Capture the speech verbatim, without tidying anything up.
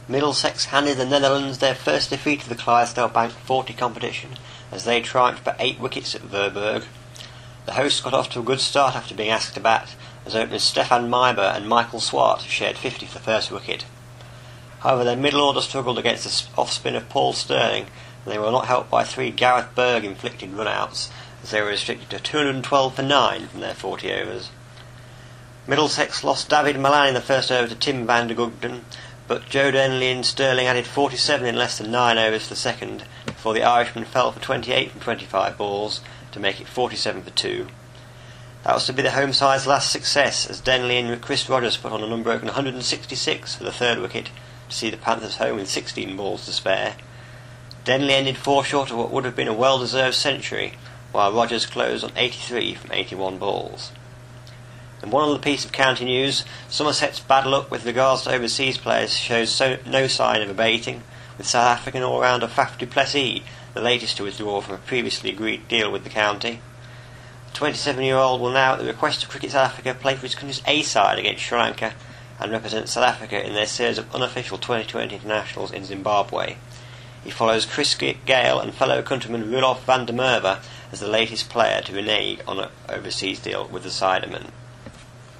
Middlesex handed the Netherlands their first defeat of the Clydesdale Bank forty competition as they triumphed by eight wickets at Verburg. The hosts got off to a good start after being asked to bat, as openers Stefan Meiber and Michael Swart shared fifty for the first wicket. However, their middle order struggled against the off-spin of Paul Stirling, and they were not helped by three Gareth Berg inflicted run-outs, as they were restricted to two hundred twelve for nine from their forty overs. Middlesex lost David Malan in the first over to Tim van der Gugden, but Joe Denley and Stirling added forty-seven in less than nine overs for the second, before the Irishman fell for twenty-eight from twenty-five balls to make it forty-seven for two. That was to be the home side's last success, as Denley and Chris Rogers put on an unbroken one hundred sixty-six for the third wicket to see the Panthers home with sixteen balls to spare. Denley ended four short of what would have been a well-deserved century, while Rogers closed on eighty-three from eighty-one balls. And one other piece of county news: Somerset's bad luck with regards to overseas players shows so, no sign of abating, with South African all-rounder Faf du Plessis the latest to withdraw from a previously agreed deal with the county. The twenty-seven-year-old will now, at the request of Cricket South Africa, play for his country's A-side against Sri Lanka and represent South Africa in their series of unofficial twenty twenty internationals in Zimbabwe. He follows Chris Gale and fellow countryman Rudolf van der Merwe as the latest player to renege on an overseas deal with the Sidermen.